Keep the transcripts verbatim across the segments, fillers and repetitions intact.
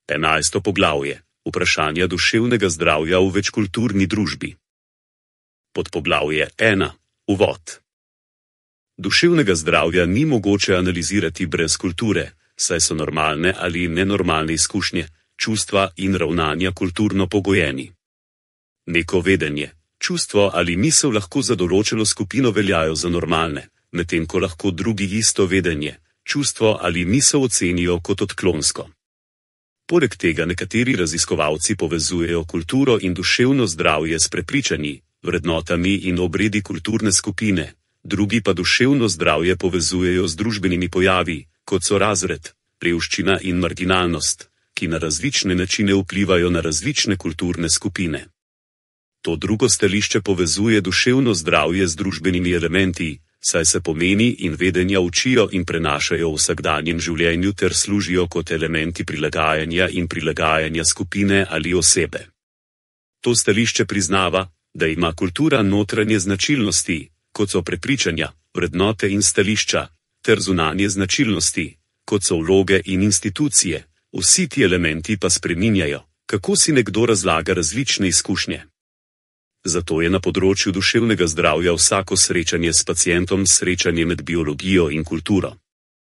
Enajsto poglavje. Vprašanja duševnega zdravja v večkulturni družbi. Podpoglavje ena. Uvod. Duševnega zdravja ni mogoče analizirati brez kulture, saj so normalne ali nenormalne izkušnje, čustva in ravnanja kulturno pogojeni. Neko vedenje, čustvo ali misel lahko za določeno skupino veljajo za normalne, medtem ko lahko drugi isto vedenje, čustvo ali misel ocenijo kot odklonsko. Poleg tega nekateri raziskovalci povezujejo kulturo in duševno zdravje s prepričanji, vrednotami in obredi kulturne skupine, drugi pa duševno zdravje povezujejo z družbenimi pojavi, kot so razred, revščina in marginalnost, ki na različne načine vplivajo na različne kulturne skupine. To drugo stališče povezuje duševno zdravje z družbenimi elementi, saj se pomeni in vedenja učijo in prenašajo v vsakdanjem življenju ter služijo kot elementi prilagajanja in prilagajanja skupine ali osebe. To stališče priznava, da ima kultura notranje značilnosti, kot so prepričanja, vrednote in stališča, ter zunanje značilnosti, kot so vloge in institucije, vsi ti elementi pa spreminjajo, kako si nekdo razlaga različne izkušnje. Zato je na področju duševnega zdravja vsako srečanje s pacientom srečanje med biologijo in kulturo.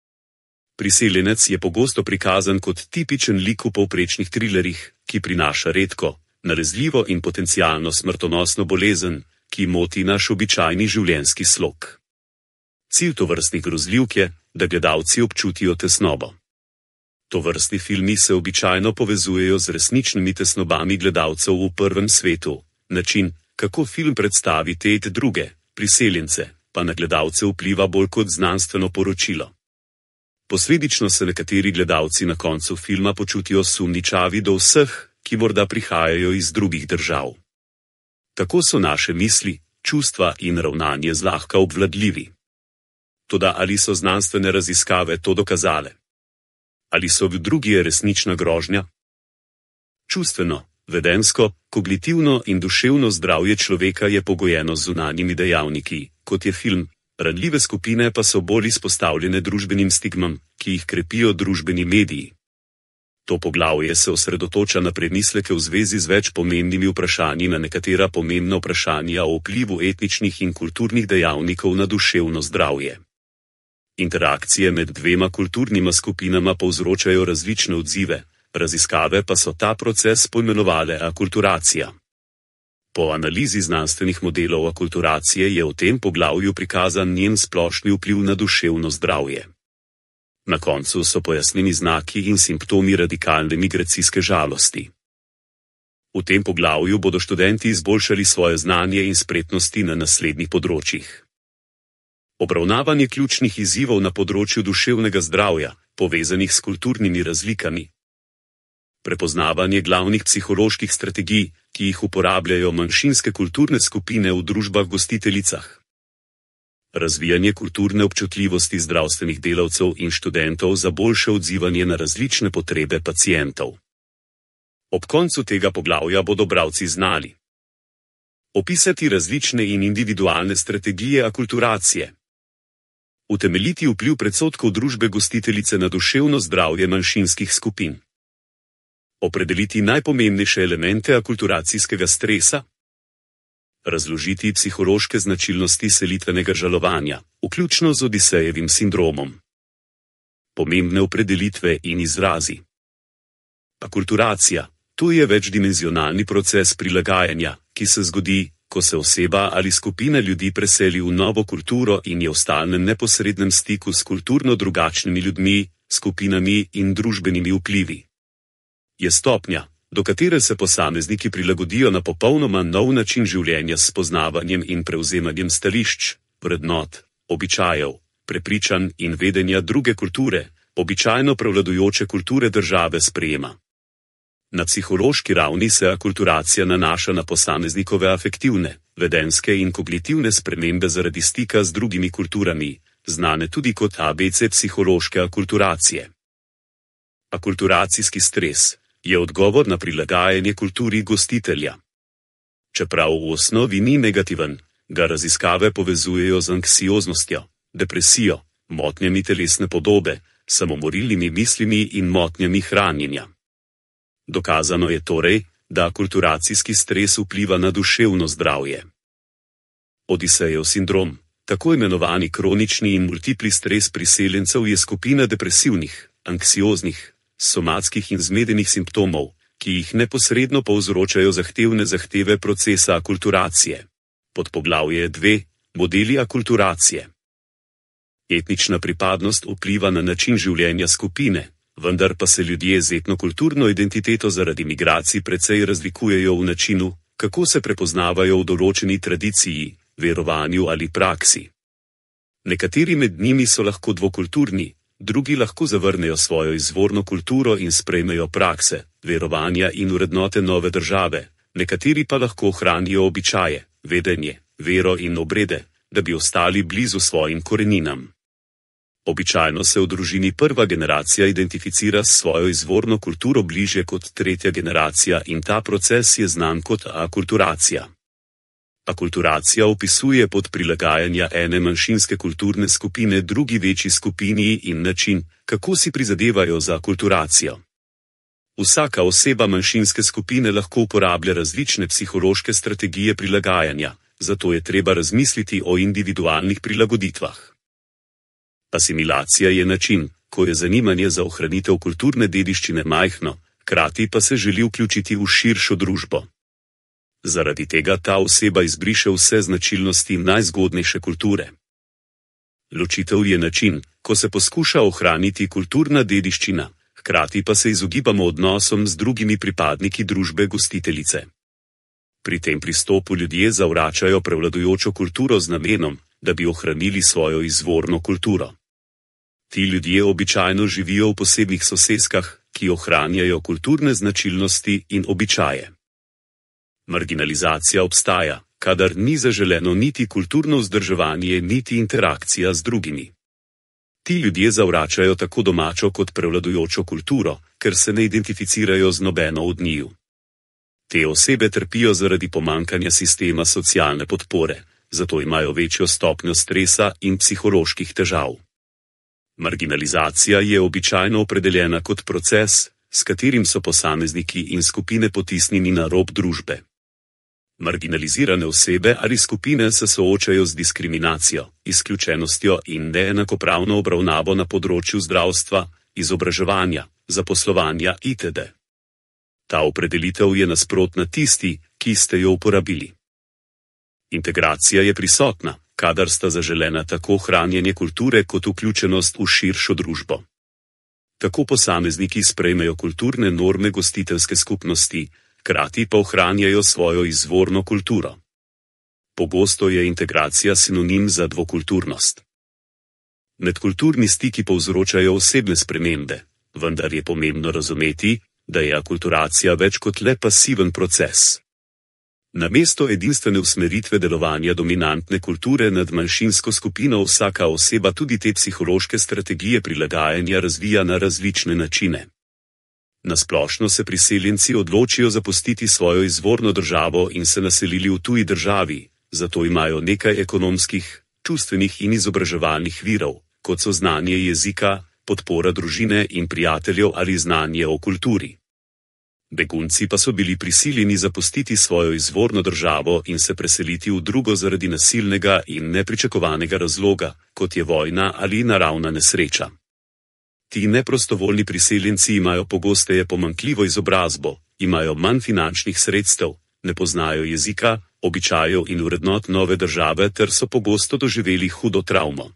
Priseljenec je pogosto prikazan kot tipičen lik v povprečnih trilerjih, ki prinaša redko, nalezljivo in potencialno smrtonosno bolezen, ki moti naš običajni življenjski slog. Cilj tovrstnih grozljivk je, da gledalci občutijo tesnobo. Tovrstni filmi se običajno povezujejo z resničnimi tesnobami gledalcev v prvem svetu, način, kako film predstavi te druge, priseljence, pa na gledalce vpliva bolj kot znanstveno poročilo. Posledično se nekateri gledalci na koncu filma počutijo sumničavi do vseh, ki morda prihajajo iz drugih držav. Tako so naše misli, čustva in ravnanje zlahka obvladljivi. Toda ali so znanstvene raziskave to dokazale? Ali so v drugi resnična grožnja? Čustveno, vedensko, kognitivno in duševno zdravje človeka je pogojeno z zunanjimi dejavniki, kot je film, ranljive skupine pa so bolj izpostavljene družbenim stigmam, ki jih krepijo družbeni mediji. To poglavje se osredotoča na premisleke v zvezi z več pomembnimi vprašanji na nekatera pomembna vprašanja o vplivu etničnih in kulturnih dejavnikov na duševno zdravje. Interakcije med dvema kulturnima skupinama povzročajo različne odzive, raziskave pa so ta proces poimenovale akulturacija. Po analizi znanstvenih modelov akulturacije je v tem poglavju prikazan njen splošni vpliv na duševno zdravje. Na koncu so pojasnjeni znaki in simptomi radikalne migracijske žalosti. V tem poglavju bodo študenti izboljšali svoje znanje in spretnosti na naslednjih področjih. Obravnavanje ključnih izzivov na področju duševnega zdravja, povezanih s kulturnimi razlikami. Prepoznavanje glavnih psiholoških strategij, ki jih uporabljajo manjšinske kulturne skupine v družbah gostiteljicah. Razvijanje kulturne občutljivosti zdravstvenih delavcev in študentov za boljše odzivanje na različne potrebe pacientov. Ob koncu tega poglavja bodo bralci znali opisati različne in individualne strategije akulturacije, utemeljiti vpliv predsodkov družbe gostiteljice na duševno zdravje manjšinskih skupin, opredeliti najpomembnejše elemente akulturacijskega stresa, razložiti psihološke značilnosti selitvenega žalovanja, vključno z Odisejevim sindromom. Pomembne opredelitve in izrazi. Akulturacija, to je večdimenzionalni proces prilagajanja, ki se zgodi, ko se oseba ali skupina ljudi preseli v novo kulturo in je v stalnem neposrednem stiku s kulturno drugačnimi ljudmi, skupinami in družbenimi vplivi. Je stopnja, do katere se posamezniki prilagodijo na popolnoma nov način življenja s spoznavanjem in prevzemanjem stališč, vrednot, običajev, prepričanj in vedenja druge kulture, običajno prevladujoče kulture države sprejema. Na psihološki ravni se akulturacija nanaša na posameznikove afektivne, vedenske in kognitivne spremembe zaradi stika z drugimi kulturami, znane tudi kot A B C psihološke akulturacije. Akulturacijski stres je odgovor na prilagajanje kulturi gostitelja. Čeprav v osnovi ni negativen, ga raziskave povezujejo z anksioznostjo, depresijo, motnjami telesne podobe, samomorilnimi mislimi in motnjami hranjenja. Dokazano je torej, da akulturacijski stres vpliva na duševno zdravje. Odisejev sindrom, tako imenovani kronični in multipli stres priseljencev, je skupina depresivnih, anksioznih, somatskih in zmedenih simptomov, ki jih neposredno povzročajo zahtevne zahteve procesa akulturacije. Podpoglavje dve. Modeli akulturacije. Etnična pripadnost vpliva na način življenja skupine, vendar pa se ljudje z etnokulturno identiteto zaradi migracij precej razlikujejo v načinu, kako se prepoznavajo v določeni tradiciji, verovanju ali praksi. Nekateri med njimi so lahko dvokulturni, drugi lahko zavrnejo svojo izvorno kulturo in sprejmejo prakse, verovanja in vrednote nove države, nekateri pa lahko ohranijo običaje, vedenje, vero in obrede, da bi ostali blizu svojim koreninam. Običajno se v družini prva generacija identificira s svojo izvorno kulturo bližje kot tretja generacija in ta proces je znan kot akulturacija. Akulturacija opisuje pot prilagajanja ene manjšinske kulturne skupine drugi večji skupini in način, kako si prizadevajo za akulturacijo. Vsaka oseba manjšinske skupine lahko uporablja različne psihološke strategije prilagajanja, zato je treba razmisliti o individualnih prilagoditvah. Asimilacija je način, ko je zanimanje za ohranitev kulturne dediščine majhno, hkrati pa se želi vključiti v širšo družbo. Zaradi tega ta oseba izbriše vse značilnosti najzgodnejše kulture. Ločitev je način, ko se poskuša ohraniti kulturna dediščina, hkrati pa se izogibamo odnosom z drugimi pripadniki družbe gostiteljice. Pri tem pristopu ljudje zavračajo prevladujočo kulturo z namenom, da bi ohranili svojo izvorno kulturo. Ti ljudje običajno živijo v posebnih soseskah, ki ohranjajo kulturne značilnosti in običaje. Marginalizacija obstaja, kadar ni zaželeno niti kulturno vzdrževanje, niti interakcija z drugimi. Ti ljudje zavračajo tako domačo kot prevladujočo kulturo, ker se ne identificirajo z nobeno od njiju. Te osebe trpijo zaradi pomankanja sistema socialne podpore, zato imajo večjo stopnjo stresa in psiholoških težav. Marginalizacija je običajno opredeljena kot proces, s katerim so posamezniki in skupine potisnjeni na rob družbe. Marginalizirane osebe ali skupine se soočajo z diskriminacijo, izključenostjo in neenakopravno obravnavo na področju zdravstva, izobraževanja, zaposlovanja itd. Ta opredelitev je nasprotna tisti, ki ste jo uporabili. Integracija je prisotna, kadar sta zaželena tako ohranjanje kulture kot vključenost v širšo družbo. Tako posamezniki sprejmejo kulturne norme gostiteljske skupnosti, hkrati pa ohranjajo svojo izvorno kulturo. Pogosto je integracija sinonim za dvokulturnost. Medkulturni stiki povzročajo osebne spremembe, vendar je pomembno razumeti, da je akulturacija več kot le pasiven proces. Namesto edinstvene usmeritve delovanja dominantne kulture nad manjšinsko skupino vsaka oseba tudi te psihološke strategije prilagajanja razvija na različne načine. Nasplošno se priseljenci odločijo zapustiti svojo izvorno državo in se naselili v tuji državi, zato imajo nekaj ekonomskih, čustvenih in izobraževalnih virov, kot so znanje jezika, podpora družine in prijateljev ali znanje o kulturi. Begunci pa so bili prisiljeni zapustiti svojo izvorno državo in se preseliti v drugo zaradi nasilnega in nepričakovanega razloga, kot je vojna ali naravna nesreča. Ti neprostovoljni priseljenci imajo pogosteje pomanjkljivo izobrazbo, imajo manj finančnih sredstev, ne poznajo jezika, običajev in vrednot nove države ter so pogosto doživeli hudo travmo.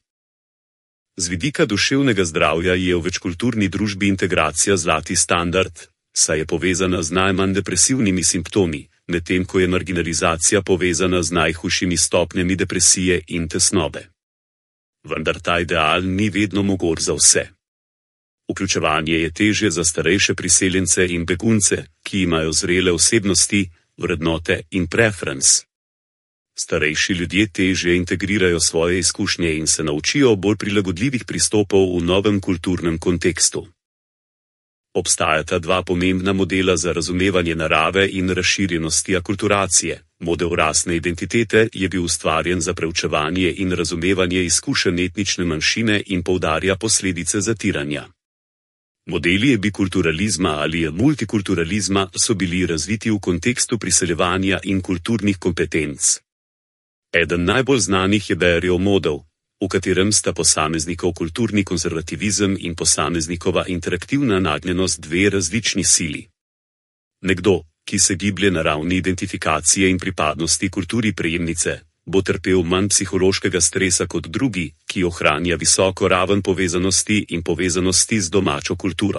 Z vidika duševnega zdravja je v večkulturni družbi integracija zlati standard, saj je povezana z najmanj depresivnimi simptomi, medtem ko je marginalizacija povezana z najhujšimi stopnjami depresije in tesnobe. Vendar ta ideal ni vedno mogoč za vse. Vključevanje je težje za starejše priseljence in begunce, ki imajo zrele osebnosti, vrednote in preference. Starejši ljudje težje integrirajo svoje izkušnje in se naučijo bolj prilagodljivih pristopov v novem kulturnem kontekstu. Obstajata dva pomembna modela za razumevanje narave in razširjenosti akulturacije. Model rasne identitete je bil ustvarjen za preučevanje in razumevanje izkušenj etnične manjšine in poudarja posledice zatiranja. Modeli bikulturalizma ali multikulturalizma so bili razviti v kontekstu priseljevanja in kulturnih kompetenc. Eden najbolj znanih je Barryjev model, v katerem sta posameznikov kulturni konzervativizem in posameznikova interaktivna nagnjenost dve različni sili. Nekdo, ki se giblje na ravni identifikacije in pripadnosti kulturi prejemnice, bo trpel manj psihološkega stresa kot drugi, ki ohranja visoko raven povezanosti in povezanosti z domačo kulturo.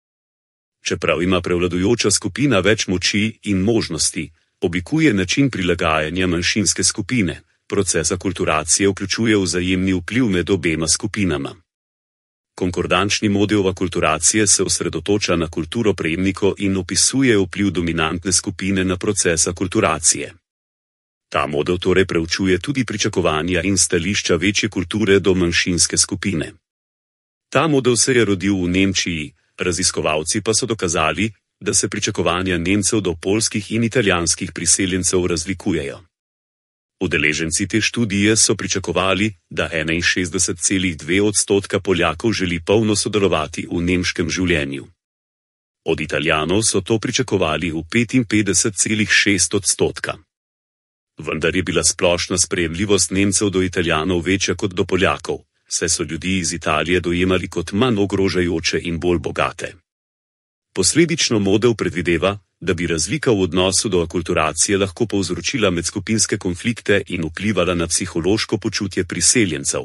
Čeprav ima prevladujoča skupina več moči in možnosti, oblikuje način prilagajanja manjšinske skupine. Proces akulturacije vključuje vzajemni vpliv med obema skupinama. Konkordančni model akulturacije se osredotoča na kulturo prejemnikov in opisuje vpliv dominantne skupine na proces akulturacije. Ta model torej preučuje tudi pričakovanja in stališča večje kulture do manjšinske skupine. Ta model se je rodil v Nemčiji, raziskovalci pa so dokazali, da se pričakovanja Nemcev do poljskih in italijanskih priseljencev razlikujejo. Udeleženci te študije so pričakovali, da enainšestdeset celih dve odstotka Poljakov želi polno sodelovati v nemškem življenju. Od Italijanov so to pričakovali v petinpetdeset celih šest odstotka. Vendar je bila splošna sprejemljivost Nemcev do Italijanov večja kot do Poljakov, saj so ljudi iz Italije dojemali kot manj ogrožajoče in bolj bogate. Posledično model predvideva, da bi razlika v odnosu do akulturacije lahko povzročila medskupinske konflikte in vplivala na psihološko počutje priseljencev.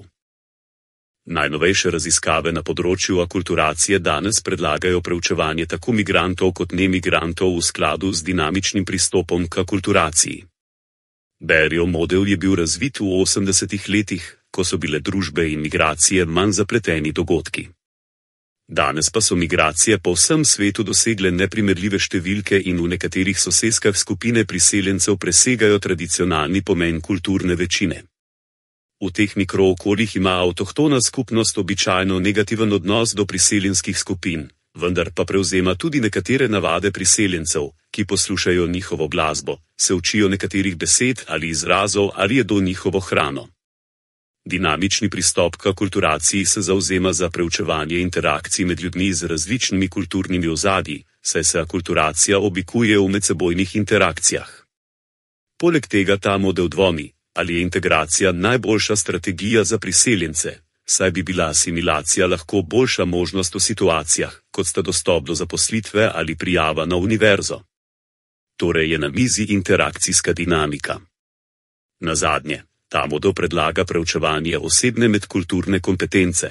Najnovejše raziskave na področju akulturacije danes predlagajo preučevanje tako migrantov kot nemigrantov v skladu z dinamičnim pristopom k akulturaciji. Barryjev model je bil razvit v osemdesetih letih, ko so bile družbe in migracije manj zapleteni dogodki. Danes pa so migracije po vsem svetu dosegle neprimerljive številke in v nekaterih sosedskah skupine priseljencev presegajo tradicionalni pomen kulturne večine. V teh mikrookoljih ima avtohtona skupnost običajno negativen odnos do priseljenskih skupin, vendar pa prevzema tudi nekatere navade priseljencev, ki poslušajo njihovo glasbo, se učijo nekaterih besed ali izrazov ali jedo njihovo hrano. Dinamični pristop k akulturaciji se zavzema za preučevanje interakcij med ljudmi z različnimi kulturnimi ozadji, saj se akulturacija oblikuje v medsebojnih interakcijah. Poleg tega ta model dvomi, ali je integracija najboljša strategija za priseljence, saj bi bila asimilacija lahko boljša možnost v situacijah, kot sta dostop do zaposlitve ali prijava na univerzo. Torej je na mizi interakcijska dinamika. Nazadnje, ta model predlaga preučevanje osebne medkulturne kompetence.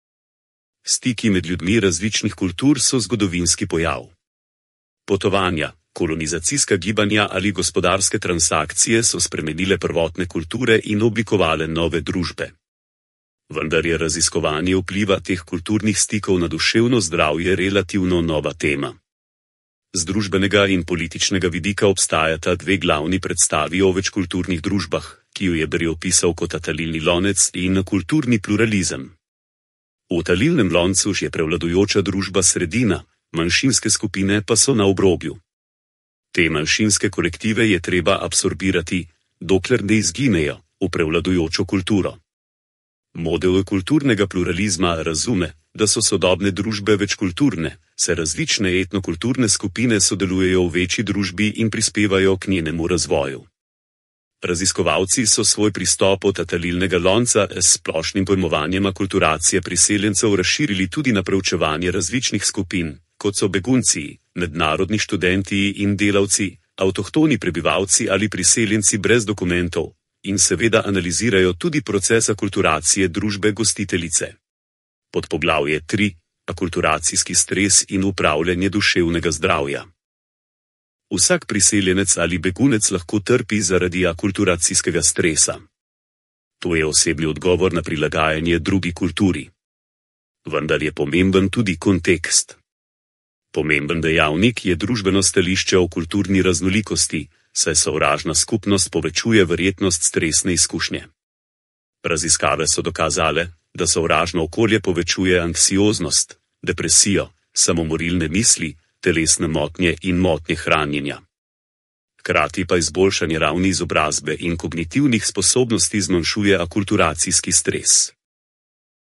Stiki med ljudmi različnih kultur so zgodovinski pojav. Potovanja, kolonizacijska gibanja ali gospodarske transakcije so spremenile prvotne kulture in oblikovale nove družbe. Vendar je raziskovanje vpliva teh kulturnih stikov na duševno zdravje relativno nova tema. Z družbenega in političnega vidika obstajata dve glavni predstavi o večkulturnih družbah, ki jo je Barry opisal kot talilni lonec in kulturni pluralizem. V talilnem loncu je prevladujoča družba sredina, manjšinske skupine pa so na obrobju. Te manjšinske kolektive je treba absorbirati, dokler ne izginejo, v prevladujočo kulturo. Model kulturnega pluralizma razume, da so sodobne družbe večkulturne, se različne etnokulturne skupine sodelujejo v večji družbi in prispevajo k njenemu razvoju. Raziskovalci so svoj pristop od talilnega lonca s splošnim pojmovanjem akulturacije priseljencev razširili tudi na preučevanje različnih skupin, kot so begunci, mednarodni študenti in delavci, avtohtoni prebivalci ali priseljenci brez dokumentov, in seveda analizirajo tudi proces akulturacije družbe gostiteljice. Podpoglavje tri. Akulturacijski stres in upravljanje duševnega zdravja. Vsak priseljenec ali begunec lahko trpi zaradi akulturacijskega stresa. To je osebni odgovor na prilagajanje drugi kulturi. Vendar je pomemben tudi kontekst. Pomemben dejavnik je družbeno stališče o kulturni raznolikosti, saj sovražna skupnost povečuje verjetnost stresne izkušnje. Raziskave so dokazale, da sovražno okolje povečuje anksioznost, depresijo, samomorilne misli, telesne motnje in motnje hranjenja. Hkrati pa izboljšanje ravni izobrazbe in kognitivnih sposobnosti zmanjšuje akulturacijski stres.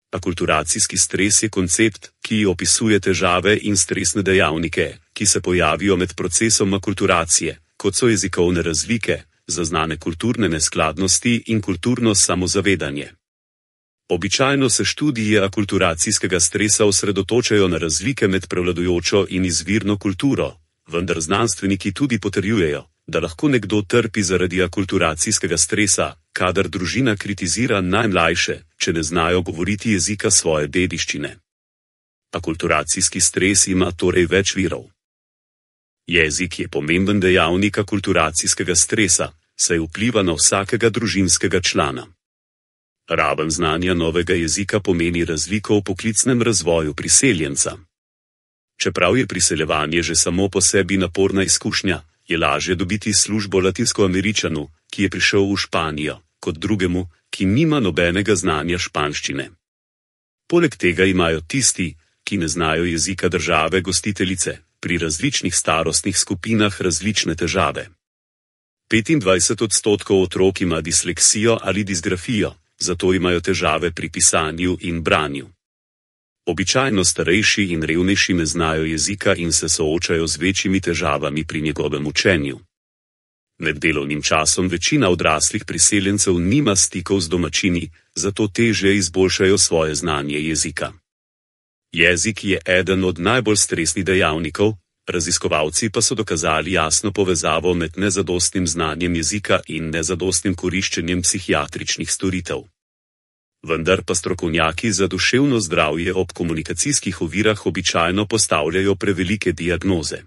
Akulturacijski stres je koncept, ki opisuje težave in stresne dejavnike, ki se pojavijo med procesom akulturacije, kot so jezikovne razlike, zaznane kulturne neskladnosti in kulturno samozavedanje. Običajno se študije akulturacijskega stresa osredotočajo na razlike med prevladujočo in izvirno kulturo, vendar znanstveniki tudi potrjujejo, da lahko nekdo trpi zaradi akulturacijskega stresa, kadar družina kritizira najmlajše, če ne znajo govoriti jezika svoje dediščine. Akulturacijski stres ima torej več virov. Jezik je pomemben dejavnik akulturacijskega stresa, saj vpliva na vsakega družinskega člana. Raven znanja novega jezika pomeni razliko v poklicnem razvoju priseljenca. Čeprav je priseljevanje že samo po sebi naporna izkušnja, je lažje dobiti službo Latinskoameričanu, ki je prišel v Španijo, kot drugemu, ki nima nobenega znanja španščine. Poleg tega imajo tisti, ki ne znajo jezika države gostiteljice, pri različnih starostnih skupinah različne težave. petindvajset odstotkov otrok ima disleksijo ali disgrafijo, zato imajo težave pri pisanju in branju. Običajno starejši in revnejši ne znajo jezika in se soočajo z večjimi težavami pri njegovem učenju. Med delovnim časom večina odraslih priseljencev nima stikov z domačini, zato težje izboljšajo svoje znanje jezika. Jezik je eden od najbolj stresnih dejavnikov, raziskovalci pa so dokazali jasno povezavo med nezadostnim znanjem jezika in nezadostnim koriščenjem psihiatričnih storitev. Vendar pa strokovnjaki za duševno zdravje ob komunikacijskih ovirah običajno postavljajo prevelike diagnoze.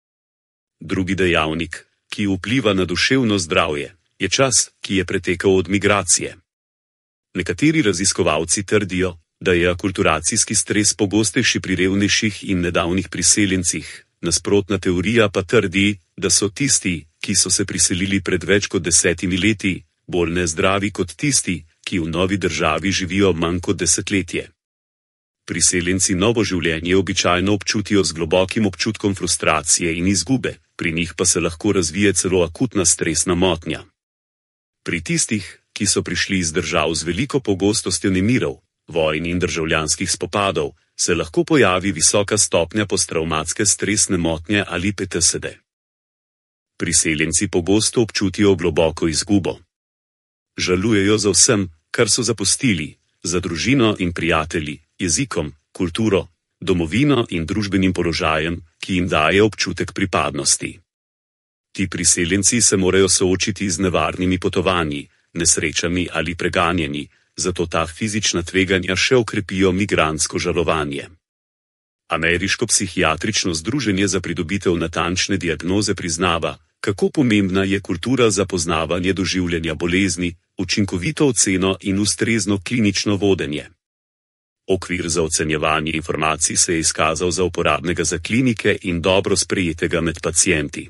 Drugi dejavnik, ki vpliva na duševno zdravje, je čas, ki je pretekal od migracije. Nekateri raziskovalci trdijo, da je akulturacijski stres pogostejši pri revnejših in nedavnih priseljencih, nasprotna teorija pa trdi, da so tisti, ki so se priselili pred več kot desetimi leti, bolj nezdravi kot tisti, ki v novi državi živijo manj kot desetletje. Priseljenci novo življenje običajno občutijo z globokim občutkom frustracije in izgube, pri njih pa se lahko razvije celo akutna stresna motnja. Pri tistih, ki so prišli iz držav z veliko pogostostjo nemirov, vojn in državljanskih spopadov, se lahko pojavi visoka stopnja posttravmatske stresne motnje ali P T S D. Priseljenci pogosto občutijo globoko izgubo. Žalujejo za vsem, kar so zapustili, za družino in prijatelji, jezikom, kulturo, domovino in družbenim položajem, ki jim daje občutek pripadnosti. Ti priseljenci se morajo soočiti z nevarnimi potovanji, nesrečami ali preganjeni, zato ta fizična tveganja še okrepijo migrantsko žalovanje. Ameriško psihiatrično združenje za pridobitev natančne diagnoze priznava, kako pomembna je kultura za poznavanje doživljanja bolezni, učinkovito oceno in ustrezno klinično vodenje. Okvir za ocenjevanje informacij se je izkazal za uporabnega za klinike in dobro sprejetega med pacienti.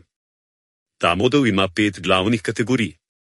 Ta model ima pet glavnih kategorij.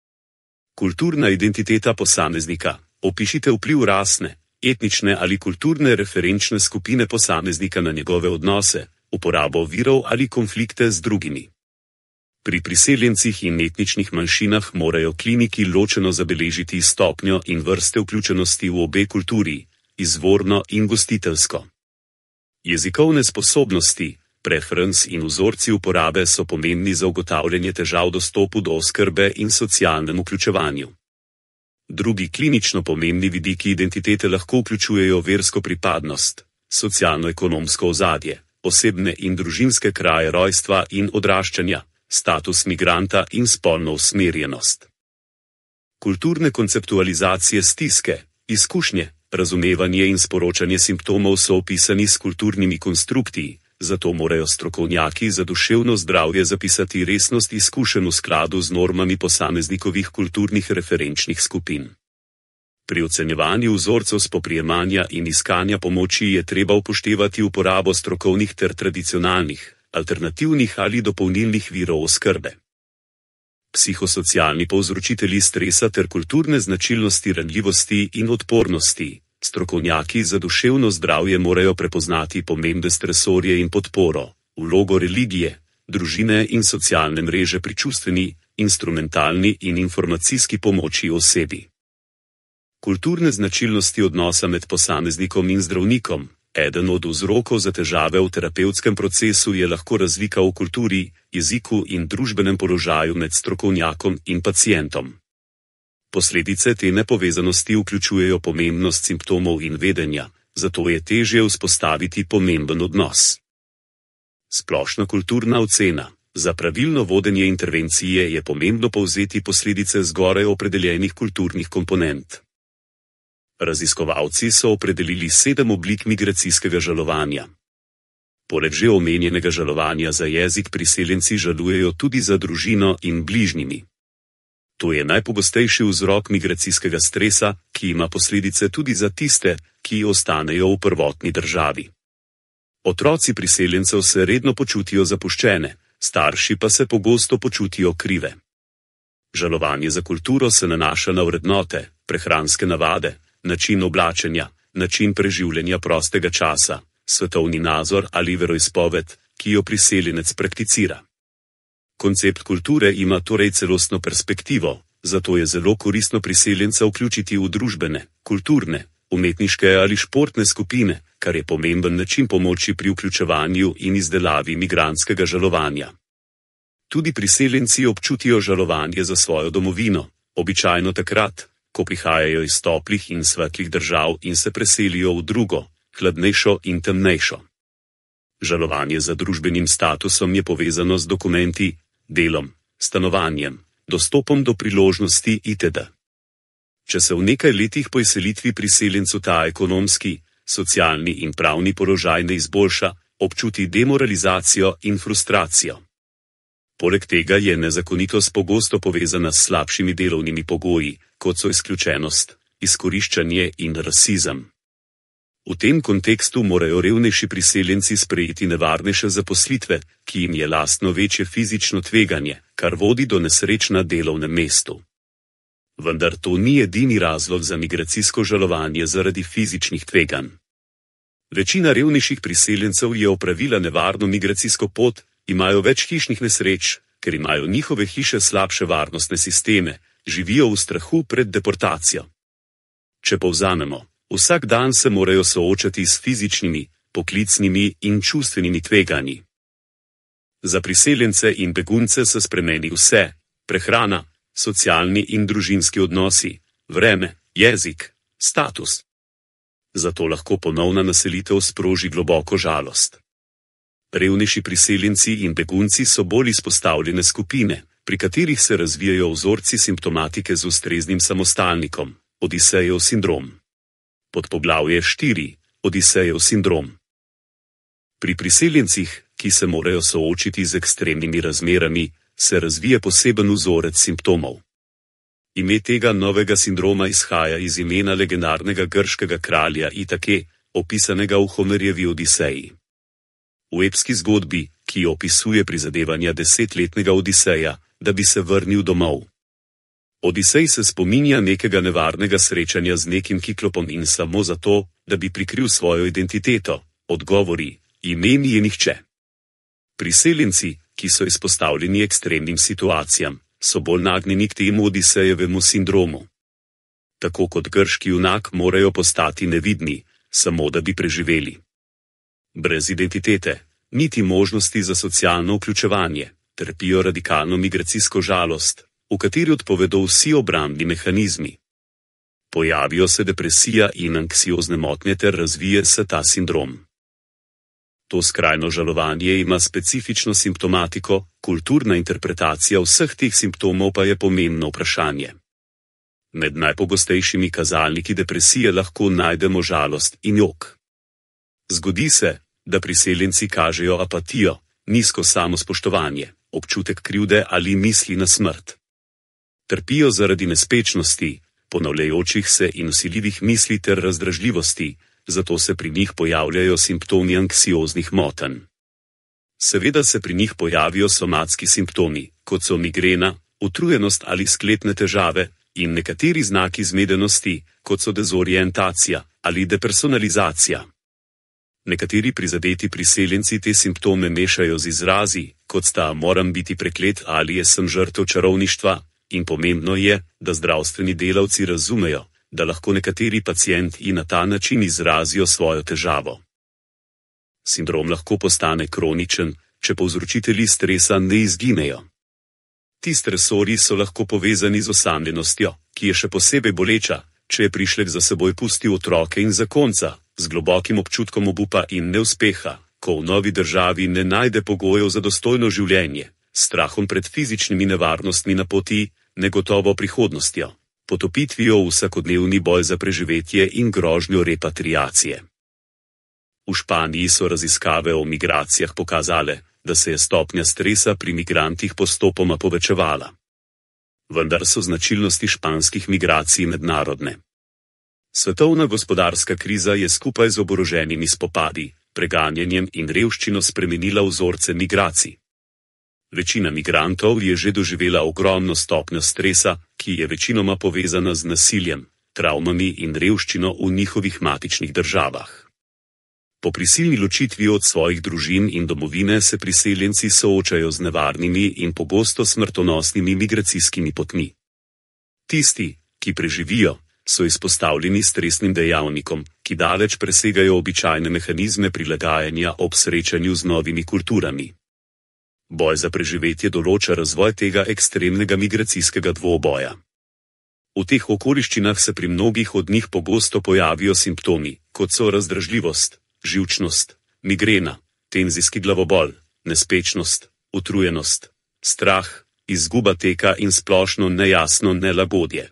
Kulturna identiteta posameznika. Opišite vpliv rasne, etnične ali kulturne referenčne skupine posameznika na njegove odnose, uporabo virov ali konflikte z drugimi. Pri priseljencih in etničnih manjšinah morajo kliniki ločeno zabeležiti stopnjo in vrste vključenosti v obe kulturi, izvorno in gostiteljsko. Jezikovne sposobnosti, preference in vzorci uporabe so pomembni za ugotavljanje težav dostopu do oskrbe in socialnem vključevanju. Drugi klinično pomembni vidiki identitete lahko vključujejo versko pripadnost, socialno-ekonomsko ozadje, osebne in družinske kraje rojstva in odraščanja, status migranta in spolno usmerjenost. Kulturne konceptualizacije stiske, izkušnje, razumevanje in sporočanje simptomov so opisani s kulturnimi konstrukti, zato morajo strokovnjaki za duševno zdravje zapisati resnost izkušenj v skladu z normami posameznikovih kulturnih referenčnih skupin. Pri ocenjevanju vzorcev spoprijemanja in iskanja pomoči je treba upoštevati uporabo strokovnih ter tradicionalnih, alternativnih ali dopolnilnih virov oskrbe. Psihosocialni povzročitelji stresa ter kulturne značilnosti ranljivosti in odpornosti. Strokovnjaki za duševno zdravje morajo prepoznati pomembne stresorje in podporo, vlogo religije, družine in socialne mreže pri čustveni, instrumentalni in informacijski pomoči osebi. Kulturne značilnosti odnosa med posameznikom in zdravnikom. Eden od vzrokov za težave v terapevtskem procesu je lahko razlika v kulturi, jeziku in družbenem položaju med strokovnjakom in pacientom. Posledice te nepovezanosti vključujejo pomembnost simptomov in vedenja, zato je težje vzpostaviti pomemben odnos. Splošna kulturna ocena. Za pravilno vodenje intervencije je pomembno povzeti posledice zgoraj opredeljenih kulturnih komponent. Raziskovalci so opredelili sedem oblik migracijskega žalovanja. Poleg že omenjenega žalovanja za jezik priseljenci žalujejo tudi za družino in bližnjimi. To je najpogostejši vzrok migracijskega stresa, ki ima posledice tudi za tiste, ki ostanejo v prvotni državi. Otroci priseljencev se redno počutijo zapuščene, starši pa se pogosto počutijo krive. Žalovanje za kulturo se nanaša na vrednote, prehranske navade, način oblačenja, način preživljanja prostega časa, svetovni nazor ali veroizpoved, ki jo priseljenec prakticira. Koncept kulture ima torej celostno perspektivo, zato je zelo koristno priseljenca vključiti v družbene, kulturne, umetniške ali športne skupine, kar je pomemben način pomoči pri vključevanju in izdelavi migrantskega žalovanja. Tudi priseljenci občutijo žalovanje za svojo domovino, običajno takrat, ko prihajajo iz toplih in svetlih držav in se preselijo v drugo, hladnejšo in temnejšo. Žalovanje za družbenim statusom je povezano z dokumenti, delom, stanovanjem, dostopom do priložnosti itd. Če se v nekaj letih po izselitvi priseljencu ta ekonomski, socialni in pravni položaj ne izboljša, občuti demoralizacijo in frustracijo. Poleg tega je nezakonitost pogosto povezana s slabšimi delovnimi pogoji, kot so izključenost, izkoriščanje in rasizem. V tem kontekstu morajo revnejši priseljenci sprejeti nevarnejše zaposlitve, ki jim je lastno večje fizično tveganje, kar vodi do nesreč na delovnem mestu. Vendar to ni edini razlog za migracijsko žalovanje zaradi fizičnih tveganj. Večina revnejših priseljencev je opravila nevarno migracijsko pot, imajo več hišnih nesreč, ker imajo njihove hiše slabše varnostne sisteme, živijo v strahu pred deportacijo. Če povzamemo, vsak dan se morajo soočati s fizičnimi, poklicnimi in čustvenimi tveganji. Za priseljence in begunce se spremeni vse: prehrana, socialni in družinski odnosi, vreme, jezik, status. Zato lahko ponovna naselitev sproži globoko žalost. Revnejši priseljenci in begunci so bolj izpostavljene skupine, pri katerih se razvijajo vzorci simptomatike z ustreznim samostalnikom, Odisejev sindrom. Podpoglavje štiri, Odisejev sindrom. Pri priseljencih, ki se morajo soočiti z ekstremnimi razmerami, se razvije poseben vzorec simptomov. Ime tega novega sindroma izhaja iz imena legendarnega grškega kralja Itake, opisanega v Homerjevi Odiseji. V epski zgodbi, ki opisuje prizadevanja desetletnega Odiseja, da bi se vrnil domov. Odisej se spominja nekega nevarnega srečanja z nekim kiklopom in samo zato, da bi prikril svojo identiteto, odgovori: ime mi je nihče. Priseljenci, ki so izpostavljeni ekstremnim situacijam, so bolj nagnjeni k temu Odisejevemu sindromu. Tako kot grški junak morajo postati nevidni, samo da bi preživeli. Brez identitete, niti možnosti za socialno vključevanje, trpijo radikalno migracijsko žalost, v kateri odpovedo vsi obrambni mehanizmi. Pojavijo se depresija in anksiozne motnje ter razvije se ta sindrom. To skrajno žalovanje ima specifično simptomatiko, kulturna interpretacija vseh teh simptomov pa je pomembno vprašanje. Med najpogostejšimi kazalniki depresije lahko najdemo žalost in jok. Zgodi se, da priseljenci kažejo apatijo, nizko samospoštovanje, občutek krivde ali misli na smrt. Trpijo zaradi nespečnosti, ponavljajočih se in vsiljivih misli ter razdražljivosti, zato se pri njih pojavljajo simptomi anksioznih motenj. Seveda se pri njih pojavijo somatski simptomi, kot so migrena, utrujenost ali sklepne težave, in nekateri znaki zmedenosti, kot so dezorientacija ali depersonalizacija. Nekateri prizadeti priseljenci te simptome mešajo z izrazi, kot sta moram biti preklet ali sem žrtev čarovništva, in pomembno je, da zdravstveni delavci razumejo, da lahko nekateri pacienti na ta način izrazijo svojo težavo. Sindrom lahko postane kroničen, če povzročitelji stresa ne izginejo. Ti stresori so lahko povezani z osamljenostjo, ki je še posebej boleča, če je prišlek za seboj pustil otroke in zakonca, z globokim občutkom obupa in neuspeha, ko v novi državi ne najde pogojev za dostojno življenje, strahom pred fizičnimi nevarnostmi na poti, negotovo prihodnostjo, potopitvijo v vsakodnevni boj za preživetje in grožnjo repatriacije. V Španiji so raziskave o migracijah pokazale, da se je stopnja stresa pri migrantih postopoma povečevala. Vendar so značilnosti španskih migracij mednarodne. Svetovna gospodarska kriza je skupaj z oboroženimi spopadi, preganjanjem in revščino spremenila vzorce migracij. Večina migrantov je že doživela ogromno stopnjo stresa, ki je večinoma povezana z nasiljem, travmami in revščino v njihovih matičnih državah. Po prisilni ločitvi od svojih družin in domovine se priseljenci soočajo z nevarnimi in pogosto smrtonosnimi migracijskimi potmi. Tisti, ki preživijo, so izpostavljeni stresnim dejavnikom, ki daleč presegajo običajne mehanizme prilagajanja ob srečanju z novimi kulturami. Boj za preživetje določa razvoj tega ekstremnega migracijskega dvoboja. V teh okoliščinah se pri mnogih od njih pogosto pojavijo simptomi, kot so razdražljivost, živčnost, migrena, tenzijski glavobol, nespečnost, utrujenost, strah, izguba teka in splošno nejasno nelagodje.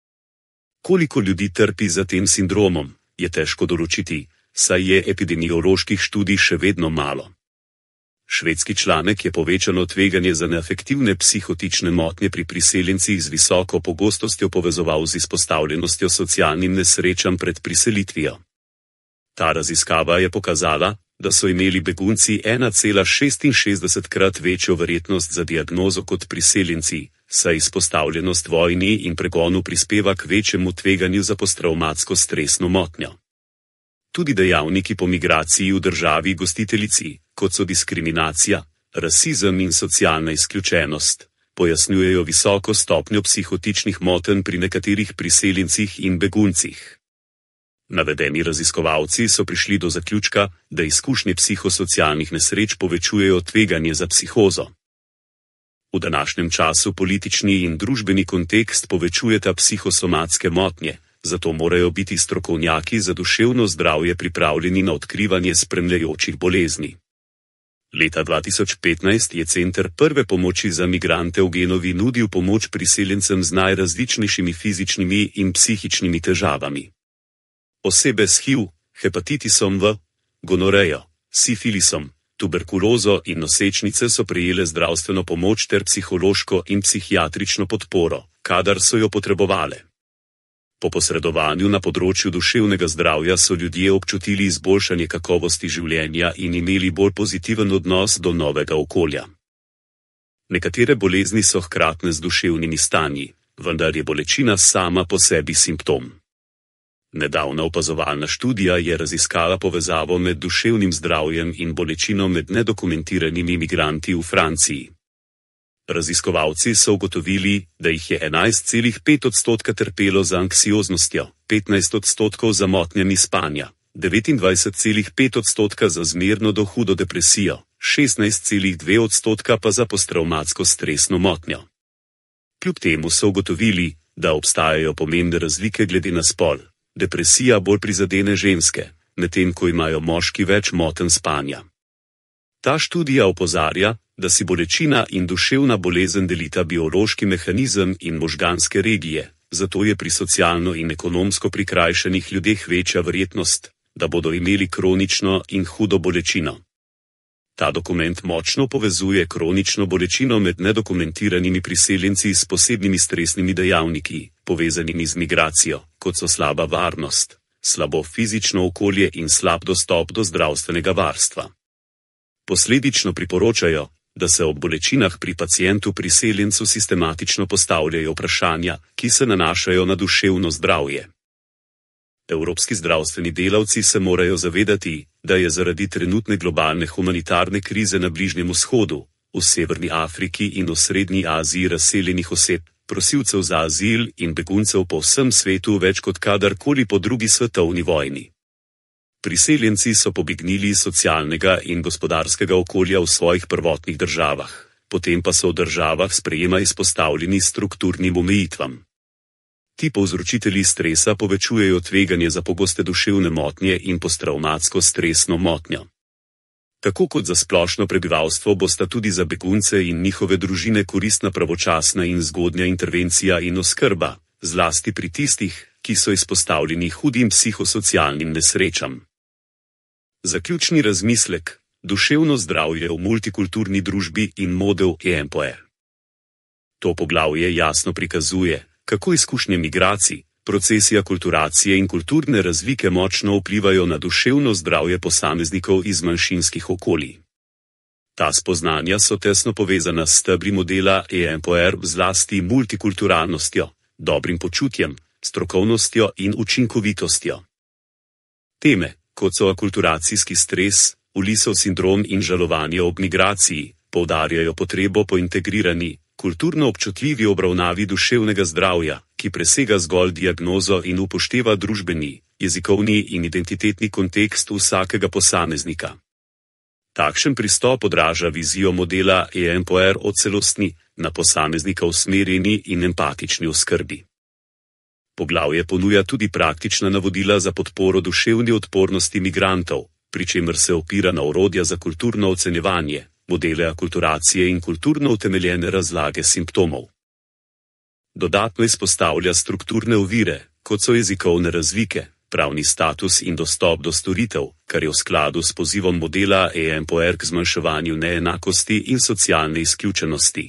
Koliko ljudi trpi za tem sindromom, je težko določiti, saj je epidemioloških študij še vedno malo. Švedski članek je povečano tveganje za neafektivne psihotične motnje pri priseljencih z visoko pogostostjo povezoval z izpostavljenostjo socialnim nesrečam pred priselitvijo. Ta raziskava je pokazala, da so imeli begunci ena cela šestinšestdesetkrat večjo verjetnost za diagnozo kot priseljenci, saj izpostavljenost vojni in pregonu prispeva k večjemu tveganju za postravmatsko stresno motnjo. Tudi dejavniki po migraciji v državi gostiteljici, kot so diskriminacija, rasizem in socialna izključenost, pojasnjujejo visoko stopnjo psihotičnih motenj pri nekaterih priseljencih in beguncih. Navedeni raziskovalci so prišli do zaključka, da izkušnje psihosocialnih nesreč povečujejo tveganje za psihozo. V današnjem času politični in družbeni kontekst povečujeta psihosomatske motnje, zato morajo biti strokovnjaki za duševno zdravje pripravljeni na odkrivanje spremljajočih bolezni. Leta dva tisoč petnajst je Center prve pomoči za migrante v Genovi nudil pomoč priseljencem z najrazličnejšimi fizičnimi in psihičnimi težavami. Osebe s H I V, hepatitisom V, gonorejo, sifilisom, tuberkulozo in nosečnice so prejele zdravstveno pomoč ter psihološko in psihiatrično podporo, kadar so jo potrebovale. Po posredovanju na področju duševnega zdravja so ljudje občutili izboljšanje kakovosti življenja in imeli bolj pozitiven odnos do novega okolja. Nekatere bolezni so hkratne z duševnimi stanji, vendar je bolečina sama po sebi simptom. Nedavna opazovalna študija je raziskala povezavo med duševnim zdravjem in bolečino med nedokumentiranimi migranti v Franciji. Raziskovalci so ugotovili, da jih je enajst celih pet odstotka trpelo za anksioznostjo, petnajst odstotkov za motnjami spanja, devetindvajset celih pet odstotka za zmerno do hudo depresijo, šestnajst celih dve odstotka pa za postravmatsko stresno motnjo. Kljub temu so ugotovili, da obstajajo pomembne razlike glede na spol. Depresija bolj prizadene ženske, medtem ko imajo moški več motenj spanja. Ta študija opozarja, da si bolečina in duševna bolezen delita biološki mehanizem in možganske regije, zato je pri socialno in ekonomsko prikrajšanih ljudeh večja verjetnost, da bodo imeli kronično in hudo bolečino. Ta dokument močno povezuje kronično bolečino med nedokumentiranimi priseljenci s posebnimi stresnimi dejavniki, povezanimi z migracijo, kot so slaba varnost, slabo fizično okolje in slab dostop do zdravstvenega varstva. Posledično priporočajo, da se ob bolečinah pri pacientu priseljencu sistematično postavljajo vprašanja, ki se nanašajo na duševno zdravje. Evropski zdravstveni delavci se morajo zavedati, da je zaradi trenutne globalne humanitarne krize na Bližnjem vzhodu, v Severni Afriki in v Srednji Aziji razseljenih oseb, prosilcev za azil in beguncev po vsem svetu več kot kadarkoli po drugi svetovni vojni. Priseljenci so pobegnili iz socialnega in gospodarskega okolja v svojih prvotnih državah, potem pa so v državah sprejema izpostavljeni strukturnim omejitvam. Ti povzročitelji stresa povečujejo tveganje za pogoste duševne motnje in posttravmatsko stresno motnjo. Tako kot za splošno prebivalstvo bosta tudi za begunce in njihove družine koristna pravočasna in zgodnja intervencija in oskrba, zlasti pri tistih, ki so izpostavljeni hudim psihosocialnim nesrečam. Zaključni razmislek: duševno zdravje v multikulturni družbi in model E M P O R. To poglavje jasno prikazuje, kako izkušnje migracij, procesi akulturacije in kulturne razlike močno vplivajo na duševno zdravje posameznikov iz manjšinskih okolij. Ta spoznanja so tesno povezana s stebri modela E M P O R, zlasti multikulturalnostjo, dobrim počutjem, strokovnostjo in učinkovitostjo. Teme, kot so akulturacijski stres, Ulisov sindrom in žalovanje ob migraciji, poudarjajo potrebo po integrirani, kulturno občutljivi obravnavi duševnega zdravja, ki presega zgolj diagnozo in upošteva družbeni, jezikovni in identitetni kontekst vsakega posameznika. Takšen pristop odraža vizijo modela E M P O R o celostni, na posameznika usmerjeni in empatični oskrbi. Poglavje ponuja tudi praktična navodila za podporo duševni odpornosti migrantov, pri čemer se opira na orodja za kulturno ocenjevanje, modele akulturacije in kulturno utemeljene razlage simptomov. Dodatno izpostavlja strukturne ovire, kot so jezikovne razlike, pravni status in dostop do storitev, kar je v skladu s pozivom modela E M P O R k zmanjševanju neenakosti in socialne izključenosti.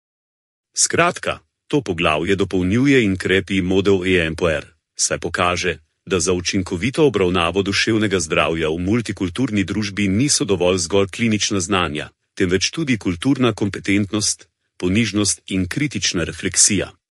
Skratka, to poglavje dopolnjuje in krepi model E M P O R, saj pokaže, da za učinkovito obravnavo duševnega zdravja v multikulturni družbi niso dovolj zgolj klinična znanja, temveč tudi kulturna kompetentnost, ponižnost in kritična refleksija.